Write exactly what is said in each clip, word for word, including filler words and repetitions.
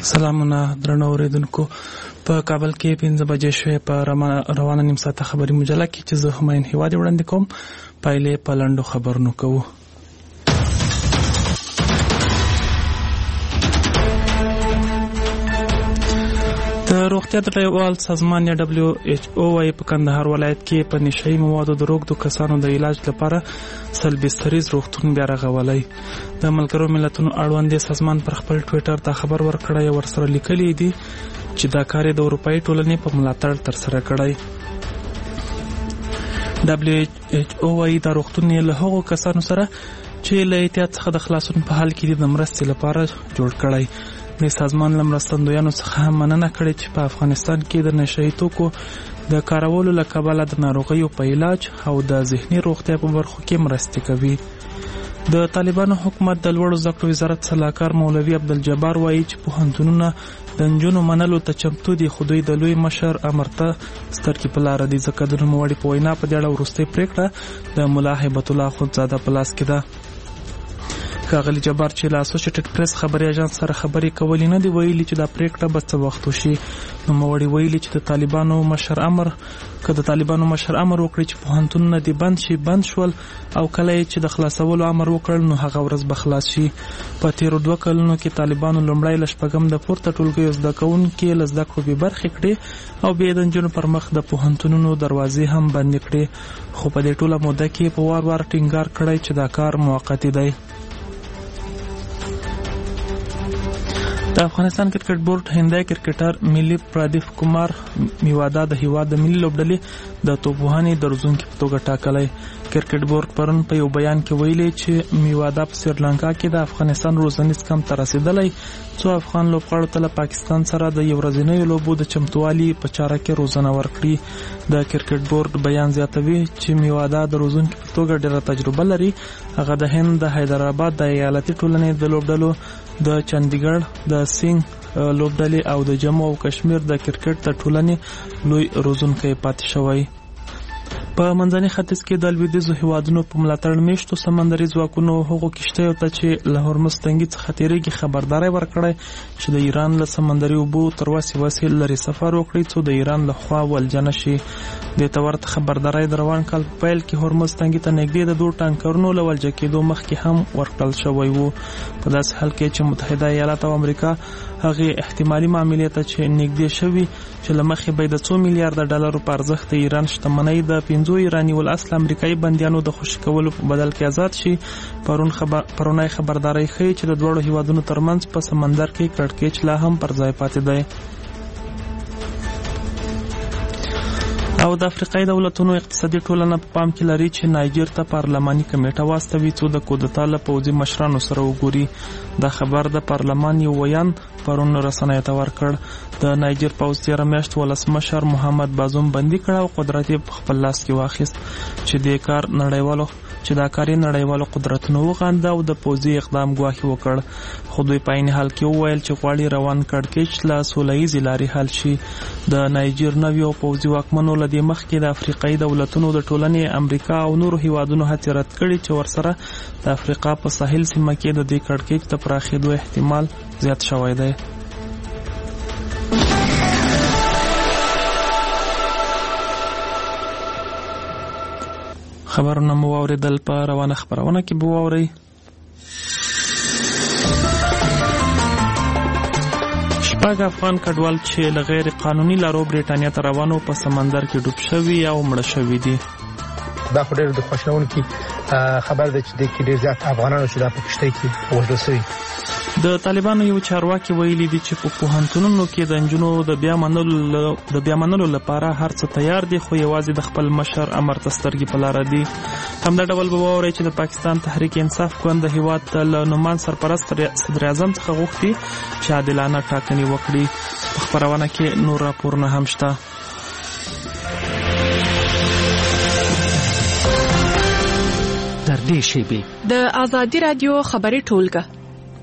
سلامونه درنو اوریدونکو. په کابل کې پنځه بجې شوې په روانه نیم ساعته خبري مجله کې چې زه هماین هیواد وړاندې کوم پایلې په لنډو خبرونو کوو. د روغتیا د نړیوال سازمان یا دبلیو ایچ او وايي په کندهار ولایت کې په نشهیي موادو د روږدو کسانو د علاج لپاره سلبستریز روغتون بیا رغولی. د ملګرو ملتونو اړوند سازمان پر خپل ټویټر دا خبر ورکړی او ورسره لیکلی دی چې دا کار د اروپایي ټولنې په ملاتړ ترسره کړی. دبلیو ایچ او وايي دا روغتون یې له هغو کسانو سره چې له احتیاط څخه د خلاصون په حال کې دي د مرستې لپاره جوړ کړی. د سازمان له مرستندویانو څخه هم مننه کړې چې په افغانستان کې د نشهیي توکو د کارولو له کبله د ناروغیو په علاج او د ذهني روغتیا په برخو کې مرستې کوي. د طالبانو حکومت د لوړو زده کړو وزارت سلاکار مولوي عبدالجبار وایي چې پوهنتونونه د نجونو منلو ته چمتو دي، خو دوی د لوی مشر امر ته سترګې په لاره دي، ځکه د نوموړي په وینا په دې اړه وروستۍ پرېکړه د ملا هیبت الله اخندزاده په لاس کې ده. ښاغلي جبار چې له اسوسییټډ پریس خبري اژانس سره خبرې کولې نه دی ویلي چې دا پریکړه به څه وخت وشي. نوموړي ویلي چې د طالبانو مشر امر که د طالبانو مشر امر وکړي چې پوهنتونونه دې بند شي بند شول او کله چې د خلاصولو امر وکړل نو هغه ورځ به خلاص شي. په تیرو دوه کلونو کې طالبانو لومړی له شپږم د پورته ټولګیو زده کوونکي له زده کړو بې برخې کړې او بیا د نجونو پر مخ د پوهنتونونو دروازې هم بندې کړې، خو په دې ټوله موده کې په وار وار ټینګار کړی چې دا کار موقتي دی. د افغانستان کرکټ بورډ هندای کرکټر ملي پرادیپ کمار میوادا د هیواد د ملي لوبډلې د توپوهنې د روزونکي په توګه ټاکلی. کرکټ بورډ پرون په یو بیان کې ویلي چې میوادا په سریلانکا کې د افغانستان روزنیز کمپ ته رسېدلی څو افغان لوبغاړو ته له پاکستان سره د یو ورځنیو لوبو د چمتووالي په چاره کې روزنه ورکړي. د کرکټ بورډ بیان زیاتوي چې میوادا د روزونکي په توګه ډېره تجربه لري. هغه د هند د حیدرآباد د ایالتي ټولنې د لوبډلو د چندیګړ د سینګ لوبډلې او د جموں او کشمیر د کرکټ د ټولنې لوی روزونکی پاتې شوی. په منځني ختیځ کې د لویدیځو هیوادونو په ملاتړ میشتو سمندري ځواکونو هغو کشتیو ته چې له هرمز تنګي څخه تیریږي خبرداری ورکړی چې د ایران له سمندري اوبو تر وسې وسې لرې سفر وکړي څو د ایران له خوا ولجه نه شي. دې ته ورته خبرداری د روان کال په پیل کې هرمز تنګي ته نږدې د دوه ټانکرونو له ولجه کېدو مخکې هم ورکړل شوی و. په داسې حال کې چې متحده ایالات او امریکا هغې احتمالي معاملې ته چې نږدې شوي چې له مخې به د څو میلیارده ډالرو په ارزښت د ایران شتمنۍ د پنځو ایراني الاصل امریکایي بندیانو د خوشي کولو په بدل کې آزاد شي. پرون خبر پرونی خبرداری ښیي چې د دواړو هیوادونو ترمنځ په سمندر کې کړکېچ لا هم پر ځای پاتې دی. او د افریقایي دولتونو اقتصادي ټولنه په پام کې لري چې نایجر ته پارلماني کمیټه واستوي څو د کودتا له پوځي مشرانو سره وګوري. دا خبر د پارلمان یو ویان پرون رسنیو ته ورکړ. د نایجر پوځ تېره میاشت ولسمشر محمد بازوم بندي کړ او قدرت یې په خپل لاس کې واخیست چې د کار نړیوالو چې دا کار نړیوالو قدرتونو وغانده او د پوځي اقدام ګواښ وکړ. خو دوی په عین حال کې وویل چې غواړي روان کړکېچ له سوله ییزې لارې حل شي. د نایجر نویو پوځي واکمنو له دې مخکې د افریقایي دولتونو د ټولنې امریکا او نورو هیوادونو هڅې رد کړي چې ورسره د افریقا په ساحل سیمه کې د دې کړکېچ د پراخېدو احتمال زیات شوی دی. خبرونه مو واورېدل. په روانه خبرونه کې به واورئ شپږ افغان کډوال چې له غیر قانوني لارو برېټانیا ته روانو په سمندر کې ډوب شوي او مړه شوي دي. دا خو ډېر د خوشحالونکي خبر دی چې د کې ډېر زیات افغانانو چې دا په کښتۍ کې وژل شوي. د طالبانو یو چارواکي ویلي دي چې په پوهنتونونو کې د نجونو د بیا منلو د بیا منلو لپاره هر څه تیار دي، خو یوازې د خپل مشر امر ته سترګې په لاره دي. همدا ډول به واورئ چې د پاکستان تحریک انصاف ګوند د هیواد له نومان سرپرست صدر اعظم څخه غوښتي چې عادلانه ټاکنې وکړي. په خپرونه کې نور راپورونه هم شته. در دې شیبې د ازادي رادیو خبري ټولګه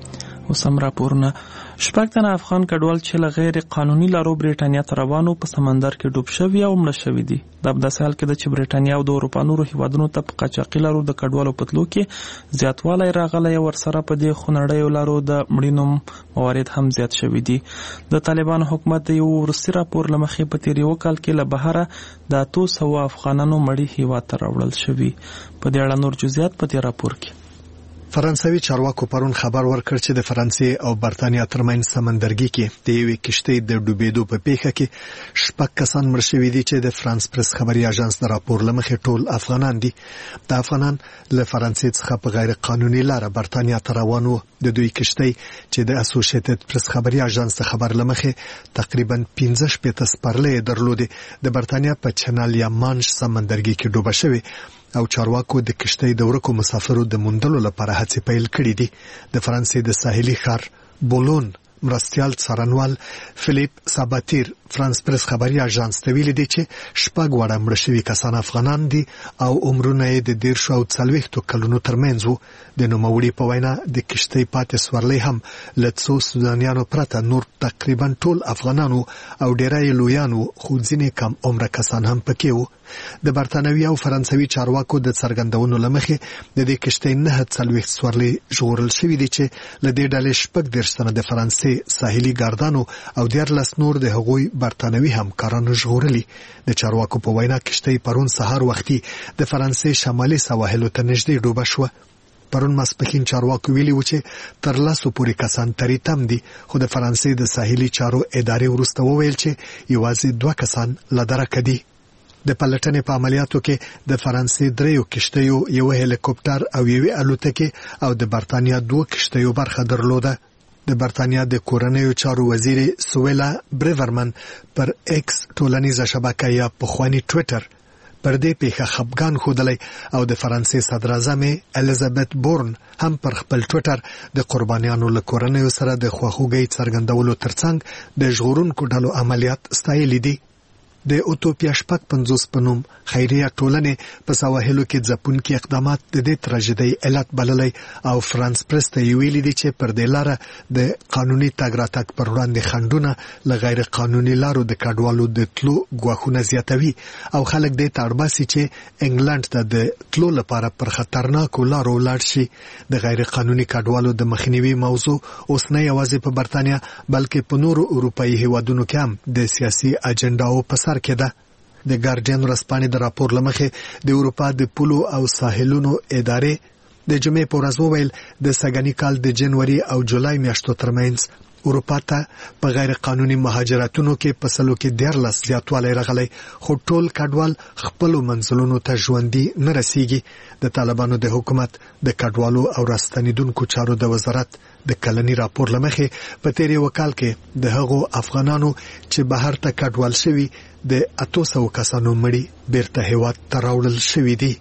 وسم راپورونه شپږ تنه افغان کډوال چې له غیر قانوني لارو بریټانیا ته روانو په سمندر کې ډوب شوي او مړه شوي دي. دا په داسې حال کې ده چې بریټانیا او د اروپا نورو هیوادونو ته په قاچاقي لارو د کډوالو په تلو کې زیاتوالی راغلی او ورسره په دې خونړیو لارو د مړینو موارد هم زیات شوي دي. د طالبانو حکومت د یو وروستي راپور له مخې په تېر یو کال کې له بهره د اتو سوه افغانانو مړي هیواد ته راوړل شوي. په دې اړه نور جزئیات په دې راپور کې. فرانسوي چارواکو پرون خبر ورکړ چې د فرانسې او برتانیا ترمنځ سمندرګي کې د یوې کشتۍ د ډوبېدو په پیښه کې شپږ کسان مړه شوي دي چې د فرانس پریس خبري اژانس د راپور له مخې ټول افغانان دي. د افغانان له فرانسې څخه په غیر قانوني لار برتانیا ته روان وو. د دوی کشتۍ چې د اسوسییټډ پریس خبري اژانس د خبر له مخې تقریبا پنځه شپېته سپرلۍ درلودې د برتانیا په چنل یا مانش سمندرګي کې ډوبه شوې او چارواکو د کشتۍ د ورکو مسافرو د موندلو لپاره هڅې پیل کړې دي. د فرانسې د ساحلي ښار بولون مرستيال څارنوال فلیپ ساباتیر فرانس پریس خبري اژانس ته ویلي دي چې شپږ وړه مړه شوي کسان افغانان دي او عمرونه یې د دېرشو او څلوېښتو کلونو ترمنځ وو. د نوموړي په وینا د کشتۍ پاتې سورلۍ هم له څو سودانیانو پرته نور تقریبا ټول افغانانو او ډېری لویانو خو ځینې کم عمره کسان هم پکې وو. د برتانوي او فرانسوي چارواکو د څرګندونو له مخې د دې کشتۍ نهه څلوېښت سورلۍ ژغورل شوي دي چې له دې ډلې شپږ دېرش تنه د فرانسې ساحلي ګاردانو او دیارلس نور د هغوی برتانوي همکارانو ژغورلي. د چارواکو په وینا کشتۍ پرون سهار وختي د فرانسې شمالي سواحلو ته نږدې ډوبه شوه. پرون ماسپښین چارواکو ویلي و چې تر لسو پورې کسان ترې تم دي، خو د فرانسې د ساحلي چارو ادارې وروسته وویل چې یوازې دوه کسان له درکه دي. د پلټنې په عملیاتو کې د فرانسې دریو کشتیو یو هلیکوپټر او یوې الوتکې او د برتانیا دوه کشتیو برخه درلوده. د برتانیا د کورنیو چارو وزیر سویلا بریورمن پر ایکس ټولنیزه شبکه یا پخوانی ټویټر پر دې پیښه خپګان ښودلی او د فرانسې صدر اعظم الیزابت بورن هم پر خپل ټویټر د قربانیانو له کورنیو سره د خواخوږۍ څرګندولو ترڅنګ د ژغورونکو ډلو عملیات ستایلي دي. د اوتوپیا شپږ پنځوس په نوم خیریه ټولنې په سواحلو کې ځپونکي اقدامات د دې تراژیدۍ علت بللی او فرانس پریس ته یې ویلي دي چې پر دې لاره د قانوني تګ راتګ پر وړاندې خنډونه له غیر قانوني لارو د کډوالو د تلو ګواښونه زیاتوي او خلک دې ته اړباسي چې انګلند ته د تلو لپاره پر خطرناکو لارو ولاړ شي. د غیر قانوني کډوالو د مخنیوي موضوع اوس نه یوازې په برتانیا بلکې په نورو اروپایي هیوادونو کې هم د سیاسي اجنډاو په سر کې ده. د ګارډین ورځپاڼې د راپور له مخې د اروپا د پولو او ساحلونو ادارې د جمعې په ورځ وویل د سږني کال د جنوري او جولای میاشتو ترمنځ اروپا ته په غیر قانوني مهاجرتونو کې په سلو کې دیارلس زیاتوالی راغلی، خو ټول کډوال خپلو منزلونو ته ژوندي نه رسیږي. د طالبانو د حکومت د کډوالو او راستنیدونکو چارو د وزارت د کلنی راپور له مخې په تیر یو کال کې د هغو افغانانو چې بهر ته کډوال شوي د اتو سوو کسانو مړي بیرته هیواد ته راوړل شوي دي.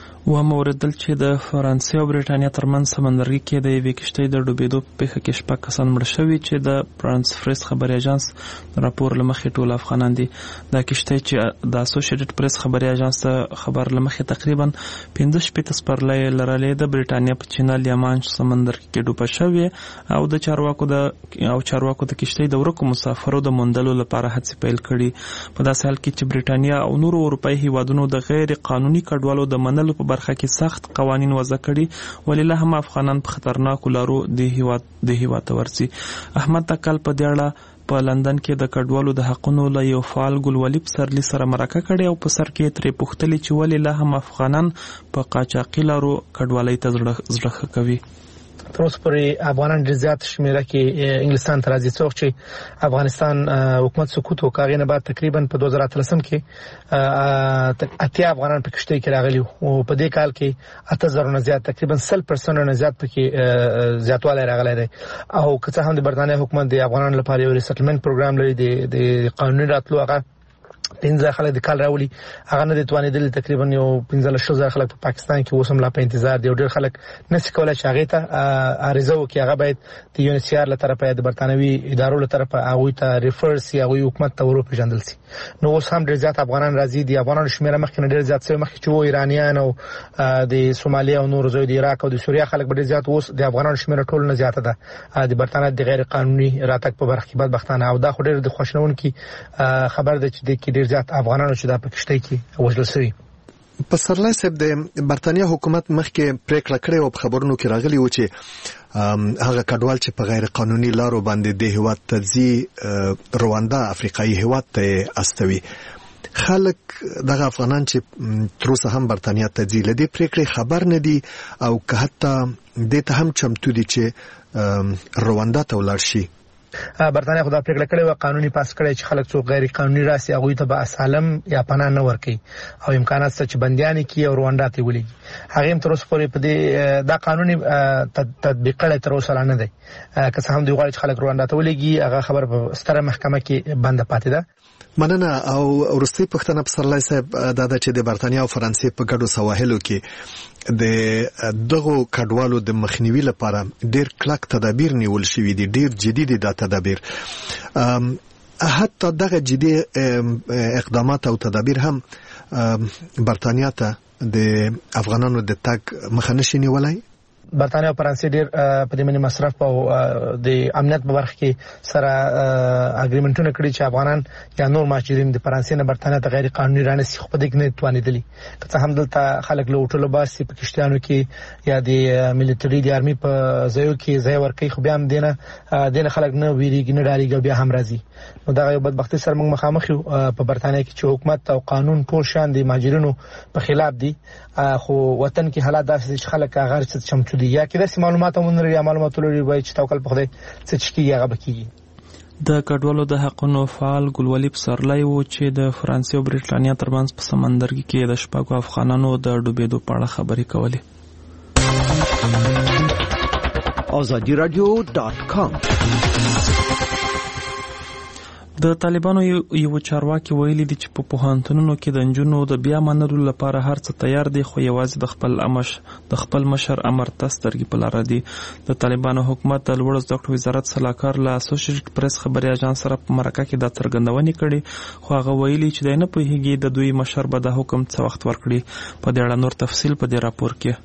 و موردل چې د فرانسې او بریټانیا ترمنځ سمندرګي کې د یوې کشتۍ د ډوبېدو په پیښه کې شپږ کسان مړه شوي چې د فرانس پریس خبري اژانس راپور له مخې ټول افغانان دي. دا کشتۍ چې د اسوسییټډ پریس خبري اژانس خبر له مخې تقریبا پنځه شپېته سپرلۍ لرلې د بریټانیا په چینل یا مانش سمندرګي کې ډوبه شوې او د چارواکو د او چارواکو د کشتۍ د ورکو مسافرو د موندلو لپاره هڅې پیل کړي. په داسې حال کې چې بریټانیا او نورو اروپایي هیوادونو د غیر قانوني کډوالو د منلو په برخه کې سخت قوانین وضع کړي، ولله هم افغانان په خطرناکو لارو د هیواد د هیواد ته ورځي. احمد تکل په دې اړه په لندن کې د کډوالو د حقونو له یو فعال ګلولي پسرلي سره مرکه کړې او په سر کې ترې پوښتلې چې ولله هم افغانان په قاچاقي لارو کډوالۍ ته زړه کوي. تر اوسه پورې افغانان ډېر زیات شمیره کې انګلستان ته راځي، څوک چې افغانستان حکومت سقوط وکړ هغې نه بعد تقریبا په دوه زره اتلسم کې اتیا افغانان په کشتۍ کې راغلي او په دې کال کې اته زره نه زیات تقریبا سل پرسنټ نه زیات پکې زیاتوالی راغلی دی. او که څه هم د برتانیا حکومت د افغانانو لپاره یو ریسټلمنټ پروګرام لري د قانوني راتلو هغه پنځه خلک د کال راولي هغه نه د توانیدل تقریبا یو پنځه لسو خلک په پاکستان کې اوس هم لا په انتظار دی. ډېر خلک نشي کولای چې هغه ته عریضه وکړي. هغه باید د یو ان ایچ سی آر له طرفه د برتانوي ادارو له طرفه هغه ته ریفر سي هغه حکومت ته ورپېژندل سي. نو اوس هم ډېر زیات افغانان راځي. د افغانانو شمېر مخکې نه ډېر زیات شوی مخکې چې و ایرانیان او د سومالیا او نور زوی د عراق او د سوریه خلک ډېر زیات. اوس د افغانانو شمېر ټول نه زیاته ده. د برتانیې د غیر قانوني راتګ په برخه کې بدبختانه او دا خو ډېر د خوشنونکي خبر ده چې د کې ډېر زیات افغانانو چې دا په کشته کې وژل شوي. پسرلی صاحب د برتانیې حکومت مخکې پریکړه کړې او په خبرونو کې راغلی و چې هغه کډوال چې په غیر قانوني لارو باندې د هیواد ته ځي رواندا افریقایي هیواد ته استوي. خلک دغه افغانان چې تر اوسه هم برتانیې ته ځي لدې پریکړې خبر نه دي او که حتی د ته هم چمتو دي چې رواندا ته ولاړ شي. برتانیې خو دا پریکړه کړې و قانوني پاس کړی چې خلک څوک غیر قانوني راسي هغه ته به اسالم یا پناه نه ورکړي او امکانات څه چې بنديان کی او رواندا ته ولېږي. هغه هم تر اوسه پورې په دې دا قانوني تطبیق کړی تر اوسه نه دی. که څه هم دوی غواړي چې خلک رواندا ته ولېږي هغه خبر په ستره محکمه کې بند پاتې ده. مننه. او ورستي پښتنه پسرلی صاحب دا د چې د برتانیې او فرانسې په ګډو سواحلو کې د دغه کډوالو د مخنیوي لپاره ډېر کلک تدابیر نیول شوي دي. ډېر جدي دي دا تدابیر. حتی دغه جدي اقدامات او تدابیر هم برتانیې ته د افغانانو د تګ مخه نشي نیولای. برتانیې او فرانسې ډېر په دې باندې مصرف او د امنیت په برخه کې سره اګریمنټونه کړی چې افغانان یا نور مهاجرین د فرانسې نه برتانیې ته غیر قانوني رانسي خو په دې کې نه توانیدلی. که څه هم دلته خلک له هوټلو باسي په کشتیانو کې یا د ملټري د آرمي په ځایو کې ځای ورکوي خو بیا هم دینه دینه خلک نه ویریږي نه ډاریږي بیا هم راځي. نو دا یو بدبختي سره موږ مخامخ یو په برتانیې کې چې حکومت او قانون ټول شان د مهاجرینو په خلاف دي. خو وطن کې حالات داسې چې خلک هغه څه چمچو دي یا کې داسې معلومات هم لري یا معلومات لري وایي چې توکل په خدای څه چکی هغه بکیږي. د کډوالو د حقونو فعال ګلولي پسرلی و چې د فرانسې او برېټانیا ترمنځ په سمندرګي کې د شپږو افغانانو د ډوبېدو په اړه خبرې کولې. آزادی رادیو ډاټ کام. د طالبانو یو چارواکي ویلي دي چې په پوهنتونونو کې د نجونو د بیا منلو لپاره هر څه تیار دي خو یوازې د خپل امش د خپل مشر امر ته سترګې په لاره دي. د طالبانو حکومت د لوړو زده کړو وزارت سلاکار له اسوسییټډ پریس خبري اژانس سره په مرکه کې د څرګندونې کړي خو هغه ویلي چې د نه پوهیږي د دوی مشر به د حکم څه وخت ورکړي. په دې اړه نور تفصیل په دې راپور کې.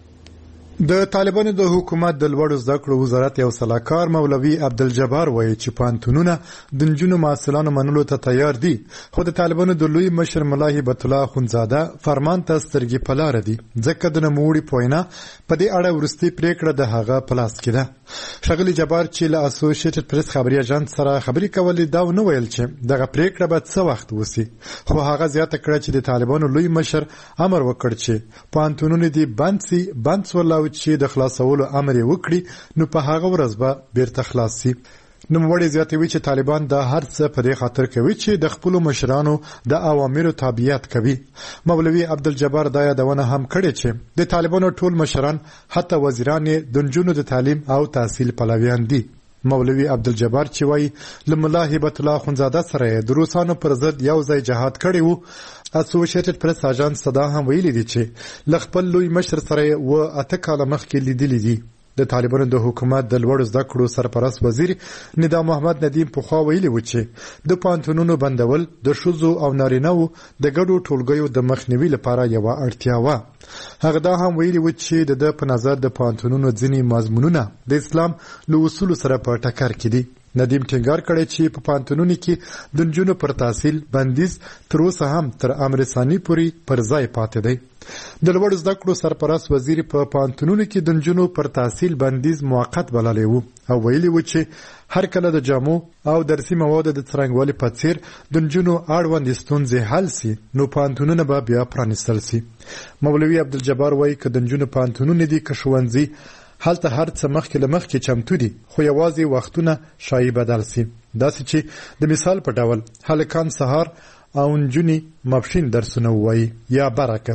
د طالبانو د حکومت د لوړو زده کړو وزارت یو سلاکار مولوي عبدالجبار وایي چې پانتونونه د نجونو محصلانو منلو ته تیار دي خو د طالبانو د لوی مشر ملا هبت الله خونزاده فرمان ته سترګې په لاره دي ځکه د نوموړي پوینا په دې اړه ورستي پریکړه د هغه پلاس کې ده. شغلی جبار چې له اسوسییټډ پریس خبري اژانس سره خبري کولې دا نو ویل چې دغه پریکړه به څه وخت وسی خو هغه زیاته کړه چې د طالبانو لوی مشر امر وکړ چې پانتونونه دي بند سي بند ولا چې د خلاصولو امر وکړي نو په هغه ورځ به بیرته خلاص شي. نو وړي زیاتوي چې طالبان دا هر څه په دې خاطر کوي چې د خپل مشرانو د اوامرو تابعیت کوي. مولوي عبدالجبار دا یادونه هم کړې چې د طالبانو ټول مشران حتی وزیران د نجونو د تعلیم او تحصیل پلویان دي. مولوي عبدالجبار چې وایي لملا هبت الله خونزاده سره د روسانو پر ضد یو ځای جهاد کړی وو. اسوسییټډ پریس اژانس صدا هم ویلي دي چې لخپل لوی مشر سره و اته کاله مخکې لیدلې دي. د طالبانو د حکومت د لوړ زده کړو سرپرست وزیر ندا محمد ندیم پخوا ویلي و چې د پانتونونو بندول د شوزو او نارینه‌و د ګډو ټولګیو د مخنیوي لپاره یو اړتیا و. هغه دا هم ویلي و چې د په نظر د پانتونونو ځینی مضمونونه د اسلام له اصول سره په ټکر کې دي. ندیم ټینګار کړی چې په پانتونونو کې د نجونو پر تحصیل بندیز تر اوسه هم تر امر ثاني پورې پر ځای پاتې دی. د لوړ زده کړو سرپرست وزیر په پانتونونو کې د نجونو پر تحصیل بندیز موقت بللی و او ویلي و چې هر کله د جامو او درسي موادو د څرنګوالي په څیر د نجونو اړوند ستونزې حل سي نو پانتونونه به بیا پرانیستل سي. مولوي عبدالجبار وایي که د نجونو پانتونونه دي که ښوونځي هلته هر څه مخکې له مخکې چمتو دي خو یوازې وختونه شایي بدل سي. داسې چې د مثال په ډول هلکان سهار او نجونې ماپښین درسونه ووایي یا برعکس.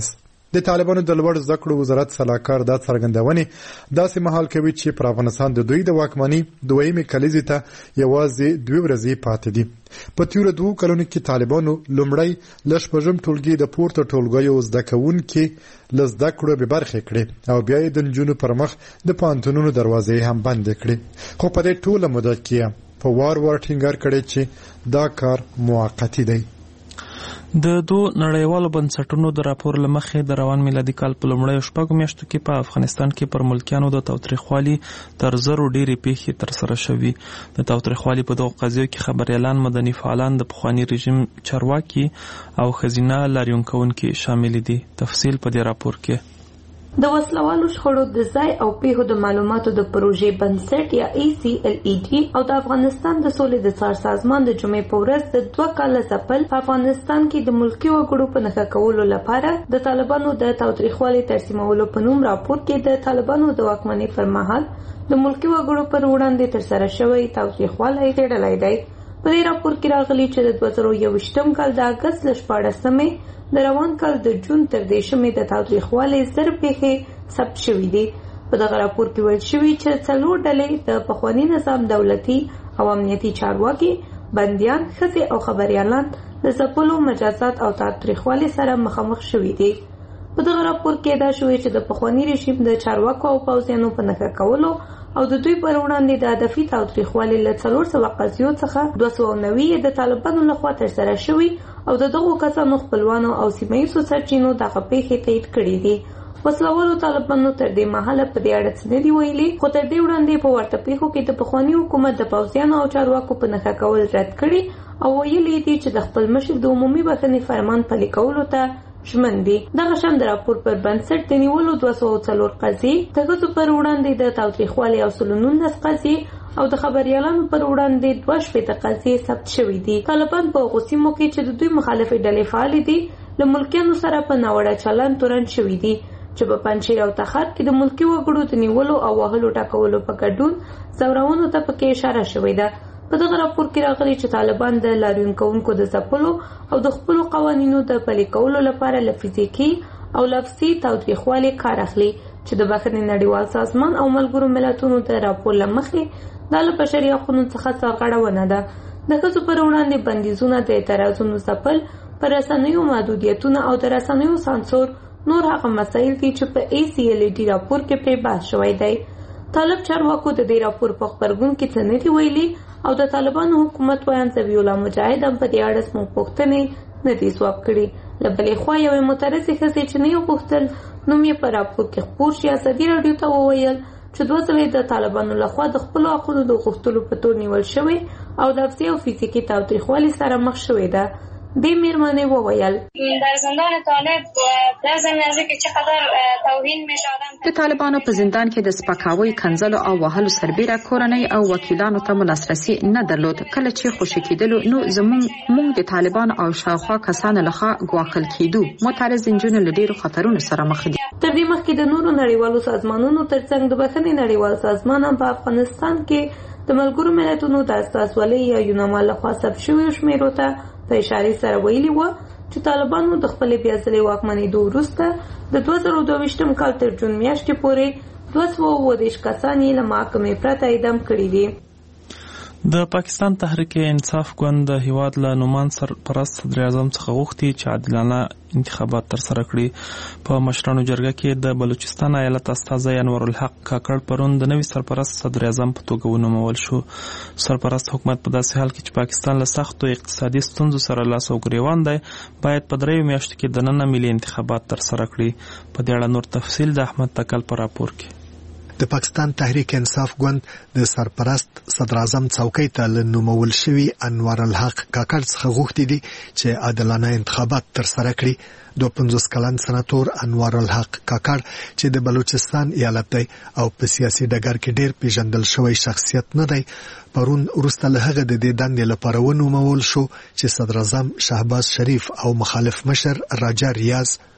د طالبانو د لوړ زده کړو وزارت سلاکار دا څرګندونه داسې مهال کوي چې پر افغانستان د دوی د واکمنۍ دویمه کلیزې ته یوازې دوه ورځې پاتې دي. په تیرو دوه کلونو کې طالبانو لومړی لږ پژم ټولګي د پورته ټولګیو زده کوونکي لزده کړو به برخه کړي او بیا د نجونو پر مخ د پانتونونو دروازې هم بند کړي. خو په دې ټوله موده کې په وار وار ټینګار کړي چې دا کار موقتی دی. د دوه نړیوالو بنسټونو د راپور لمخې د روان میلادي کال په لومړیو شپږو میاشتو کې په افغانستان کې پر ملکیانو د تاوتریخوالي تر زرو ډېرې پیښې ترسره شوي. د تاوتریخوالي په دغو قضیو کې خبریالان، مدني فعالان، د پخواني رژیم چارواکي او ښځینه لاریونکوونکي شامل دي. تفصیل په دې راپور کې. د وسلوالو شخړو د ځای او پیښو د معلوماتو د پروژې بنسټ یا ای سی ال ای ډي او د افغانستان د سولې د څار سازمان د جمعې په ورځ د دوه کاله ځپل په افغانستان کې د ملکي وګړو په نښه کولو لپاره د طالبانو د تاوتریخوالي ترسیمولو په نوم راپور کې د طالبانو د واکمنۍ پر مهال د ملکي وګړو پر وړاندې ترسره شوی تاوتریخوالی څېړلی دی. په دې راپور کې راغلي چې د دوه زره یوویشتم کال د اګست له شپاړسمې د روان کال د جون تر دېرشمې د تاوتریخوالي زر پیښې ثبت شوي دي. په دغه راپور کې ویل شوي چې څلور ډلې د پخواني نظام دولتي او امنیتي چارواکي، بندیان، ښځې او خبریالان د ځپلو، مجازات او تاوتریخوالي سره مخامخ شوي دي. په دغه راپور کې دا شوي چې د پخواني رژیم د چارواکو او پوځیانو په نښه کولو او د دوی پر وړاندې د هدفي تاوتریخوالي له څلور سوه قضیو څخه دوه سوه نوي د طالبانو لخوا ترسره شوي او د دغو کسانو خپلوانو او سیمه ییزو سرچینو دغه پیښې تایید کړي دي. وسلوالو طالبانو تر دې مهاله په دې اړه څه نه دي ویلي، خو تر دې وړاندې په ورته پیښو کې د پخواني حکومت د پوځیانو او چارواکو په نښه کول رد کړي او ویلي دي چې د خپل مشر د عمومي بخښنې فرمان پلي کولو ته ژمن دي. دغه شان د راپور پر بنسټ د نیولو دوه سوه څلور قضیې، د ښځو پر وړاندې د تاوتریخوالي او سلو نولس قضیې او د خبریالانو پر وړاندې دوه شپېته قضیې ثبت شوي دي. طالبان په هغو سیمو کې چې د دوی مخالفې ډلې فعالې دي له ملکیانو سره په ناوړه چلند تورن شوي دي چې په پنجشیر او تخار کې د ملکي وګړو د نیولو او وهلو ټاکولو په ګډون ځورونو ته پکې اشاره شوې ده. په دغه راپور کې راغلي چې طالبان د لاریونکوونکو د ځپلو او د خپلو قوانینو د پلي کولو لپاره له فزیکي او لفظي تاوتریخوالي کار اخلي چې د بخښنې نړیوال سازمان او ملګرو ملتونو د راپور له مخې دا له بشري حقونو څخه سرغړونه ده. د ښځو پر وړاندې بندیزونه، د اعتراضونو ځپل، پر رسنیو محدودیتونه او د رسنیو سانسور نور هغه مسایل دي چې په ای سی ال ای ډي راپور کې پرې بحث شوی دی. طالب چارواکو د دې راپور په خبرګون کې څه نه دي ویلي او د طالبانو حکومت ویان ذبیح الله مجاهد هم په دې اړه زموږ پوښتنې نه دي ځواب کړي. له بلې خوا یوې معترضې ښځې چې نه یې غوښتل نوم یې په راپور کې خپور شي، ازادي راډیو ته وویل چې دوه ځلې د طالبانو لخوا د خپلو حقونو د غوښتلو په تور نیول شوې او لفظي او فزیکي تاوتریخوالي سره مخ شوې ده. دې میرمنې وویل در زندان طالب در زمینه کې چقدر توهین میشه آدم. د طالبانو په زندان کې د سپکاوي، کنځلو او وهلو سربیره کورنۍ او وکیلانو ته لاسرسي نه درلود. کله چې خوشي کېدلو نو زموږ موږ د طالبانو او شاوخوا کسانو لخوا ګواښل کېدو. معترض نجونې له ډېرو خطرونو سره مخ دي. تر دې مخکې د نورو نړیوالو سازمانونو ترڅنګ د بخښنې نړیوال سازمان هم په افغانستان کې د ملګرو ملتونو د استازولۍ یا یوناما لخوا ثبت شویو شمیرو ته په اشارې سره ویلي وه چې طالبانو د خپلې بیا ځلې واکمنېدو وروسته د دوه زره دوه ویشتم کال تر جون میاشتې پورې دوه سوه اووه دېرش کسان یې له محاکمې پرته اعدام کړي دي. د پاکستان تحریک انصاف ګوند د هیواد له نومان سرپرست صدر اعظم څخه غوښتي چې عادلانه انتخابات ترسره کړي. په مشرانو جرګه کې د بلوچستان ایالت استازی انور الحق کاکړ پرون د نوي سرپرست صدر اعظم په توګه ونومول شو. سرپرست حکومت په داسې حال کې چې پاکستان له سختو اقتصادي ستونزو سره لاس او ګریوان دی باید په دریو میاشتو کې دننه ملي انتخابات ترسره کړي. په دې اړه نور تفصیل د احمد تکل په راپور کې. د پاکستان تحریک انصاف ګوند د سرپرست صدر اعظم څوکۍ ته له نومول شوي انور الحق کاکړ څخه غوښتي دي چې عادلانه انتخابات ترسره کړي. دوه پنځوس کلن سناتور انور الحق کاکړ چې د بلوچستان ایالت دی او په سیاسي ډګر کې ډیر پیژندل شوی شخصیت نه دی، پرون وروسته له هغه د دې دندې لپاره ونومول شو چې صدر اعظم شهباز شریف او مخالف مشر راجا ریاض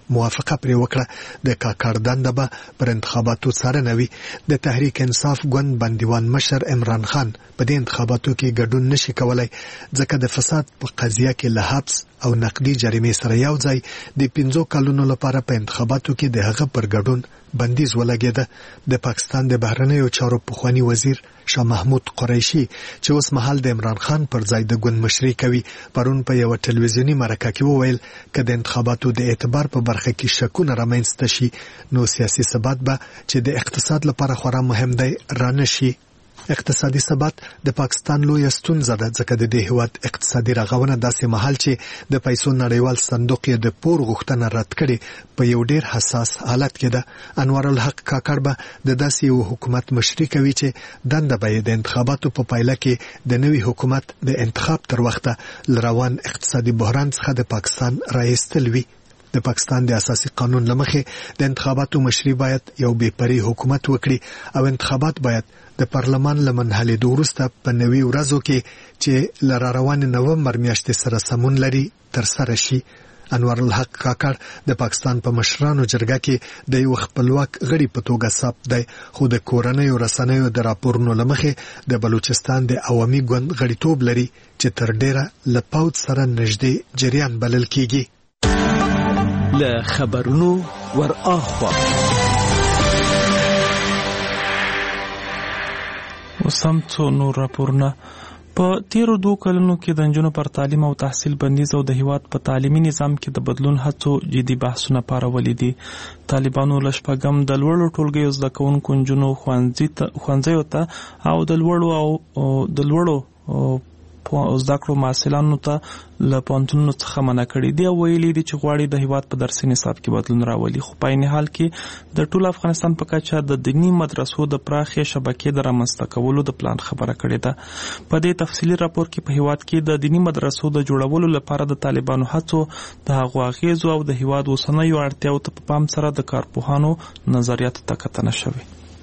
موافقه پرې وکړه. د کاکړ دنده به پر انتخاباتو څارنه وي. د تحریک انصاف ګوند بندیوان مشر عمران خان په دې انتخاباتو کې ګډون نشي کولای ځکه د فساد په قضیه کې له حبس او نقدي جریمې سره یو ځای د پنځو کلونو لپاره په انتخاباتو کې د هغه پر ګډون بندیز ولګېده. د پاکستان د بهرنیو چارو پخوانی وزیر شاه محمود قریشي چې اوس مهال د عمران خان پر ځای د ګوند مشري کوي پرون په یو ټلویزیونی مرکه کې وویل چې د انتخاباتو د اعتبار په برخه کې شکونه رامنځته شي نو سیاسي ثبات به چې د اقتصاد لپاره خورا مهم دی رانشي. اقتصادي ثبات د پاکستان لویه ستونزه ده ځکه د دې هیواد اقتصادي رغونه داسې مهال چې د پیسو نړیوال صندوق یې د پور غوښتنه رد کړي په یو ډیر حساس حالت کې ده. انور الحق کاکړ به د داسې یو حکومت مشري کوي چې دنده به د انتخاباتو په پایله کې د نوي حکومت د انتخاب تر وخته روان اقتصادي بحران څخه د پاکستان راایستل وي. د پاکستان د اساسي قانون لمخې د انتخاباتو مشري باید یو بې پرې حکومت وکړي او انتخابات باید د پارلمان لمنحلې وروسته په نوي ورځو کې چې لاره روان نومبر میاشتې سره سمون لري تر سره شي. انور الحق کاکړ د پاکستان په مشرانو جرګه کې د یو خپلواک غړي په توګه ثبت دی خو د کورنیو رسنیو د راپورونو لمخې د بلوچستان د عوامي ګوند غړیتوب لري چې تر ډیره له پاوت سره نږدې جریان بلل کیږي. له خبرونو ور اخوا وسم څو نور راپورونه. په تیرو دوه کلونو کې د نجونو پر تعلیم او تحصیل بندیز او د هیواد په تعلیمي نظام کې د بدلون هڅو جدي بحثونه پارولي دي. طالبانو له شپږم د لوړو ټولګیو زده کوونکو نجونو ښوونځیو ته او د لوړو او د لوړو زده کړو محصلانو ته له پوهنتونونو څخه منع کړي دي او ویلي دي چې غواړي د هیواد په درسي نصاب کې بدلون راولي. خو په عین حال کې د ټول افغانستان په کچه د دیني مدرسو د پراخې شبکې د رامنځته کولو د پلان خبره کړې ده. په دې تفصیلي راپور کې په هیواد کې د دیني مدرسو د جوړولو لپاره د طالبانو هڅو د هغو اغیزو او د هیواد اوسنیو اړتیاو ته په پام سره د کارپوهانو نظریاتو ته کتنه شوې.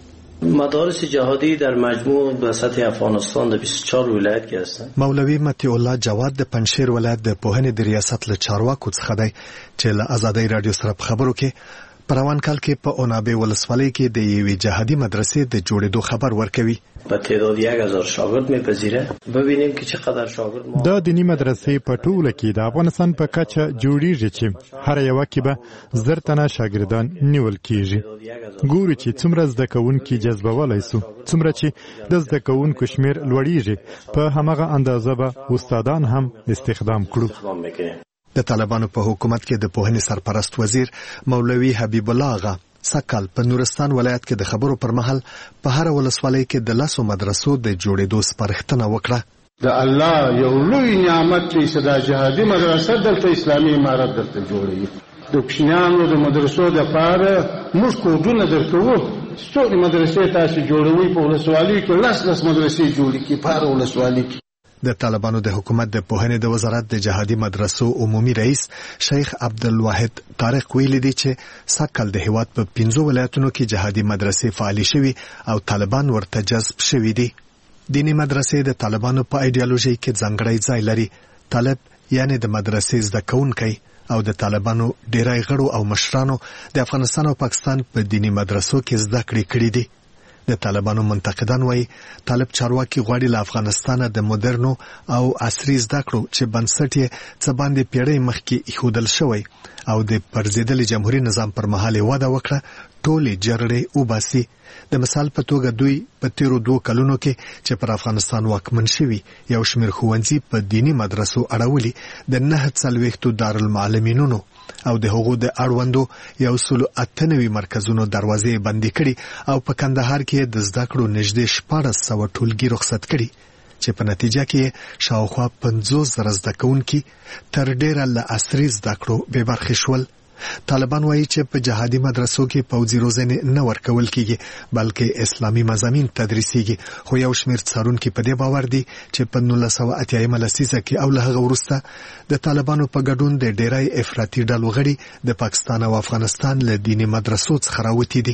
مدارس جهادی در مجموع به سطح افغانستان د بیست و چهار ولایت کې هستند. مولوی مطیع الله جواد د پنجشیر ولایت د پوهنې د ریاست له چارواکو څخه دی چې له آزادۍ رادیو سره په خبرو کې په روان کال کې په اونابه ولسوالۍ کې د یوې جهادي مدرسې د جوړېدو خبر ورکوي. په تعداد یک هزار شاګرد میپذیره. ببینیم که چقدر شاګرد ما د دینی مدرسې په ټوله کې د افغانستان په کچه جوړیږي چې هر یو کې به زر تنه شاګردان نیول کیږي. ګورو چې څومره زده کوونکي جذبولای سو څومره چې د زده کوونکو شمیر لوړیږي په همغه اندازه به استادان هم استخدام کړو. د طالبانو په حکومت کې د پوهنې سرپرست وزیر مولوی حبیب الله آغا سکل په نورستان ولایت کې د خبرو پر مهال په هر ولسوالۍ کې د لاسو مدرسو د جوړېدو سپارښتنه وکړه. د الله یو لوی نعمت چې صدا جهادي مدرسه دلته اسلامي امارت دلته جوړوي. د کوچنیانو د مدرسو د پاره موږ کوډونه درکوو. څو مدرسې تاسو جوړوي په ولسوالۍ کې لاس لاس مدرسې جوړې کی په ولسوالۍ کې. د طالبانو د حکومت د پوهنې د وزارت د جهادي مدرسو عمومي رئیس شیخ عبدالواحد طارق ویلي دی چې ساکل د هیواد په پنځو ولایتونو کې جهادي مدرسې فعالي شوي او طالبان ورته جذب شوي دي. دینی مدرسې د طالبانو په ایډیالوژي کې ځانګړی ځای لري. طالب یعنی د مدرسې زده کوونکی او د طالبانو ډیری غړو او مشرانو د افغانستان او پاکستان په دینی مدرسو کې زده کړې کړې دي. د طالبانو منتقدان وایي طالب چارواکي غواړي له افغانستانه د مدرنو او عصري زده کړو چې بنسټ یې څه باندې پیړۍ مخکې ایښودل شوی او د پرځېدلي جمهوریت نظام پر مهال وده وکړه ټولې جرړې وباسي. د مثال په توګه دوی په تیرو دوه کلونو کې چې پر افغانستان واکمن شوي یو شمېر ښوونځي په دیني مدرسو اړولي د نهه څلوېښتو دارالمعلمینونو او د هغو د اړوندو یو سلو اته نوي مرکزونو دروازې بندي کړي او په کندهار کې د زده کړو نږدې شپاړس سوه ټولګي رخصت کړي چې په نتیجه کې شاوخوا پنځوس زره زده کوونکي تر ډیره له عصري زده کړو بې برخې شول. طالبان وایي چې په جهادي مدرسو کې پوځي روزنې نه ورکول کیږي بلکې اسلامي مضامین تدریسيږي. خو یو شمېر څارونکي په دې باور دي چې په نولس سوه اتیایمه لسیزه کې او له هغه وروسته د طالبانو په ګډون د ډیری افراطي ډلو غړي د پاکستان او افغانستان له دیني مدرسو څخه راوتي دي.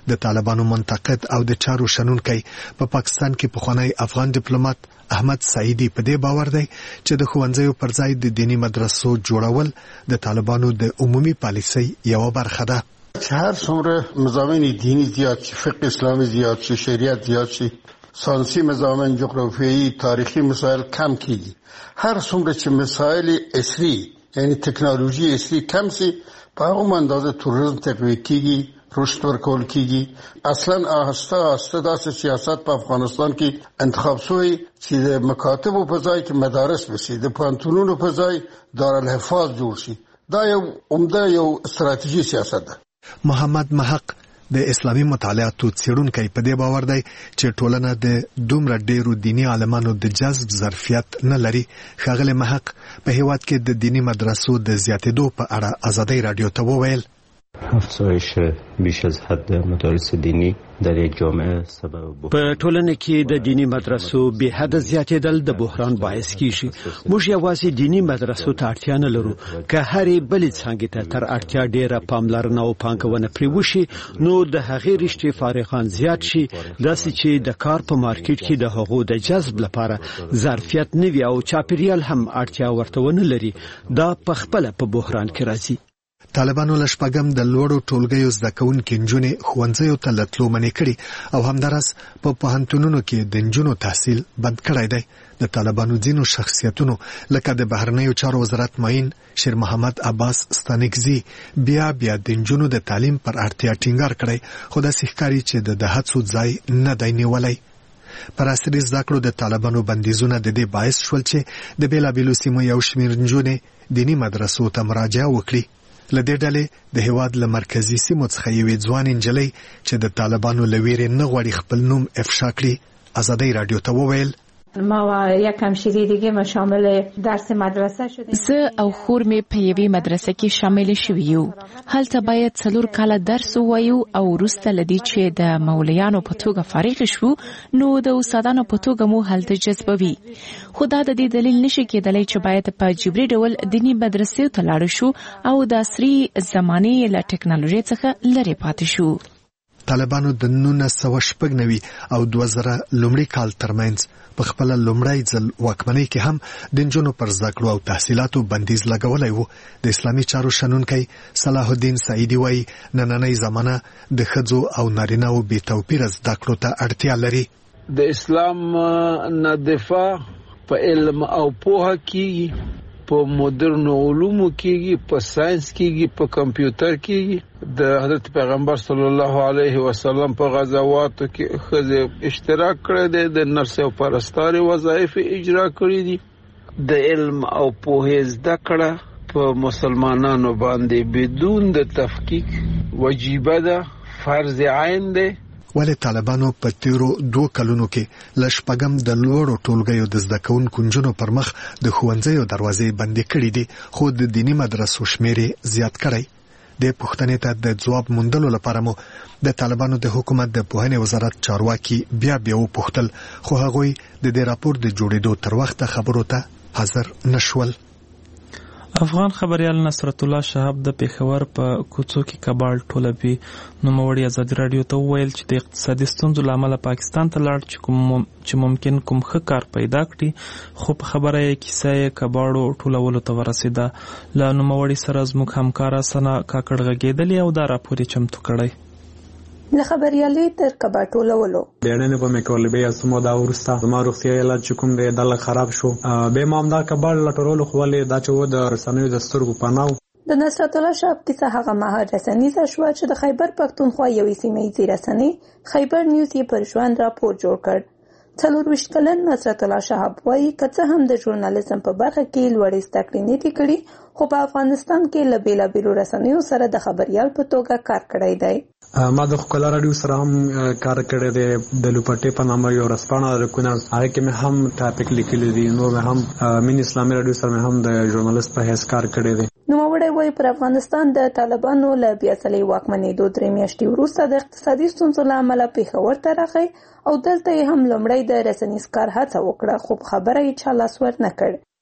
د طالبانو منتقد او د چارو شنونکي په پا پاکستان کې پخوانی افغان ډیپلوماټ احمد سعیدی په دې باور دی چې د ښوونځیو پر ځای د دینی مدرسو جوړول د طالبانو د عمومي پالیسۍ یو برخه ده. چې هر څومره مضامین دینی زیات شي، فقه اسلامي زیات شي، شریعت زیات شي، ساینسي مضامین، جغرافیایي، تاریخي مسائل کم کیږي. هر څومره چې مسائل عصري یعنی ټکنالوژي عصري کم شي، په هغه اندازه توریزم تقویه کیږي، رشد ورکول کیږي. اصلا آهسته آهسته داسې سیاست په افغانستان کې انتخاب شوی چې د مکاتبو په ځای کې مدارس بشي، د پوهنتونونو په ځای دارالحفاظ جوړ شي. دا یو عمده یو استراتیژي سیاست ده. محمد محق د اسلامي مطالعاتو څېړونکی په دې باور دی چې ټولنه د دومره ډیرو دینی عالمانو د جذب ظرفیت نه لري. ښاغلی محق په هیواد کې د دینی مدرسو د زیاتېدو په اړه ازادۍ رادیو ته وویل: افزایش بیش از حد مدارس دینی در یک جامعه سبب په ټولنه کې د دینی مدرسو به حد زیاتېدل د بحران باعث کیږي. موږ یوازې دینی مدرسو ته اړتیا نه لرو، که هرې بلې څانګې ته تر اړتیا ډیره پاملرنه او پانګونه پرې وشي نو د هغې رشتې فارغان زیات شي، داسې چې د کار په مارکیټ کې د هغو د جذب لپاره ظرفیت نه وي او چاپیریال هم اړتیا ورته ونه لري. دا په خپله په بحران کې راځي. طالبانو له شپږم د لوړو ټولګیو زده کوونکي نجونې ښوونځیو ته له تلو منې کړي او همداراز په پوهنتونونو کې د نجونو تحصیل بند کړی دی. د طالبانو ځینو شخصیتونو لکه د بهرنیو چارو وزارت معین شیر محمد عباس ستانکزي بیا بیا د نجونو د تعلیم پر اړتیا ټینګار کړی، خو داسې ښکاري چې د هڅو ځای نه دی نیولی. پر عصري زده کړو د طالبانو بندیزونه د دې باعث شول چې د بېلابېلو سیمو یو شمېر نجونې دیني مدرسو ته مراجعه وکړي. له دې ډلې د هیواد له مرکزي سیمو څخه یوې ځوان نجلۍ چې د طالبانو له ویرې نه غواړي خپل نوم افشا کړي ازادۍ رادیو ته وویل: ما و یک همشیری دیگه ما شامل درس مدرسه شدیم. زه او خور می په یوې مدرسه کې شامل شوي یو. هلته باید څلور کاله درس ووایو او وروسته له دې چې د مولیانو په توګه فارغ شو نو د استادانو په توګه مو هلته جذبوي. خو دا د دې دلیل نشي کېدلی چې باید په جبري ډول دیني مدرسې ته لاړ شو او د عصري زمانې له ټکنالوژي څخه لرې پاتې شو. طالبانو د نولس سوه شپږ نوي او دوه زره لومړي کال ترمنځ په خپل لومړی ځل واکمنۍ کې هم د نجونو پر زده کړو او تحصیلاتو بندیز لګولی و. د اسلامي چارو شنونکی صلاح الدین سعیدي وایي نننۍ زمانه د ښځو او نارینه‌و بې توپیره زده کړو ته اړتیا لري. د اسلام نه دفاع په علم او پوهه کېږي، په مدرن علومو کېږي، په ساينس کېږي، په کمپیوټر کېږي. د حضرت پیغمبر صلی الله علیه وسلم په غزواتو کې ښځې اشتراک کړی دی، د نرس او پرستاري وظایف اجرا کړي دي. د علم او پوهې زده کړه په مسلمانانو باندې بدون د تفکیک واجبه ده، فرض عین دی. ولې طالبانو په تیرو دوه کلونو کې له شپږم د لوړو ټولګیو د زده کوونکو نجونو پر مخ د ښوونځیو دروازې بندې کړې دي، خو د دیني مدرسو شمېر یې زیات کړی. د پوښتنې ته د ځواب موندلو لپاره مو د طالبانو د حکومت د پوهنې وزارت چارواکي بیا بیا وپوښتل، خو هغوی د دې راپور د جوړېدو تر وخته خبرو ته حاضر نشول. افغان خبريال نصرت الله شهاب د پیښور په کوڅو کې کباړ ټولوي. نوموړي ازادي رادیو ته وویل چې د اقتصادي ستونزو له امله پاکستان ته لاړ چې کوم چې ممکن کوم ښه کار پیدا کړي، خو په خبره یې کیسه یې کباړو ټولولو ته ورسېده. له نوموړي سره زموږ همکاره سنا کاکړ غږېدلې او دا راپور یې چمتو کړی. له خبريالۍ تر کباټولولو بیړنه په میکول بیا سمو دا ورسته زما روغتیا علاج چې کوم دی دله خراب شو، به ما هم دا کباړ لټولو خو ولې دا چې و د رسنیو د سترګو پناه. د نصرت الله شهاب کیسه هغه مهال رسنیزه شوه چې د خیبر پښتونخوا یوې سیمه‌ییزې رسنۍ خیبر نیوز یې پر ژوند راپور جوړ کړ. څلورویشت کلن نصرت الله شهاب وایي که څه هم د ژورنالیزم په برخه کې لوړې زده کړې نه دي کړي، خو په افغانستان کې له بېلابېلو رسنیو سره د خبریال په توګه کار کړی دی. ما د ښکلا راډیو سره هم کار کړی دی. د لوپټې په نامه یو ورځپاڼه ده کونړ، هغې کې مې هم ټاپک لیکلی دي. نور مې هم مین اسلامي راډیو سره مې هم د ژورنالست په حیث کار کړی دی. نوموړی وایي پر افغانستان د طالبانو له بیا ځلې واکمنېدو درې میاشتې وروسته د اقتصادي ستونزو له امله پېښور ته راغی او دلته یې هم لومړی د رسنیز کار هڅه وکړه، خو په خبره یې چا لاس ور نه کړ.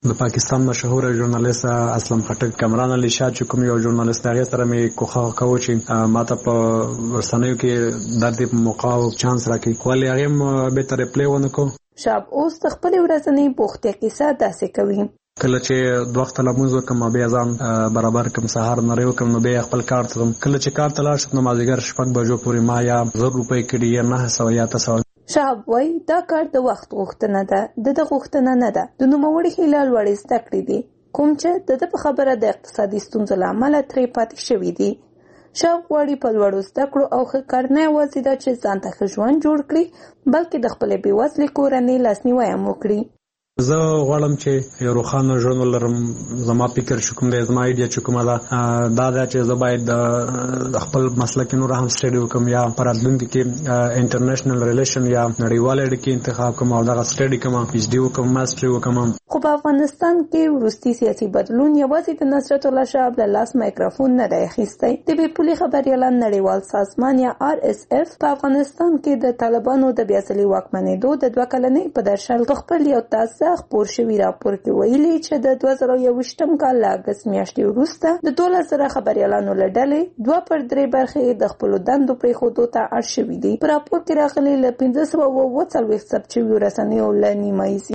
د پاکستان مشهور ژورنالیست اسلم خټک کمران علي شاه چې کوم یو ژورنالیست هغه سره مې کوخه کوي چې ماته په ورسنیو کې د دې موقع او چانس راکړي ولې هغه به تر پلی ونه کو شاب اوس خپل ورځنی بوختیا کیسه داسې کوي کله چې د وخت لمونځ وکم بیا ځان برابر کوم سهار نریو کوم نو بیا خپل کار ته کله چې کار ته لاړ شم نو مازیګر شپږ بجو پورې ما یا زر روپۍ کړي یا نه سو یا تاسو شاب وای دا کار د وخت غوښتنه ده د د غوښتنه نه ده د نوموړي هلال وړي زده کړې دي کوم چې د په خبره د اقتصادي ستونزو لامل ترې پاتې شوی دي شاب وړي په لوړو زده کړو او ښه کار نه یوازې دا چې ځان ته ښه ژوند جوړ کړي بلکې د خپلې بېوزلې کورنۍ لاسنیوی هم وکړي زه غواړم چې یو روښانه ژوند ولرم زما فکر چې کوم دی زما ایډیا چې کومه ده دا ده چې زه باید د خپل مسلک نور هم سټډي وکړم یا په راتلونکي کې انټرنیشنل ریلیشن یا نړیوال اړیکې انتخاب کوم او دغه سټډي کوم پی ایچ ډي وکړم ماسټري وکړم خو په افغانستان کې وروستي سیاسي بدلون یوازې د نصرت الله شاه د لاس مایکروفون نه دی اخیستی د بې پولې خبریالان نړیوال سازمان یا آر اس اف په افغانستان کې د طالبانو د بیا ځلې واکمنېدو د دوه کلنۍ په درشل خپل یو تازه خپور شوی راپور کې ویلي چې د دوه زره یوویشتم کال له اګست میاشتې وروسته د دولس زره خبریالانو له ډلې دوه پر درې برخې د خپلو دندو پرېښودو ته اړ شوي دي په راپور کې راغلي له پنځه سوه اووه څلوېښت ثبت شویو رسنیو له نیمایي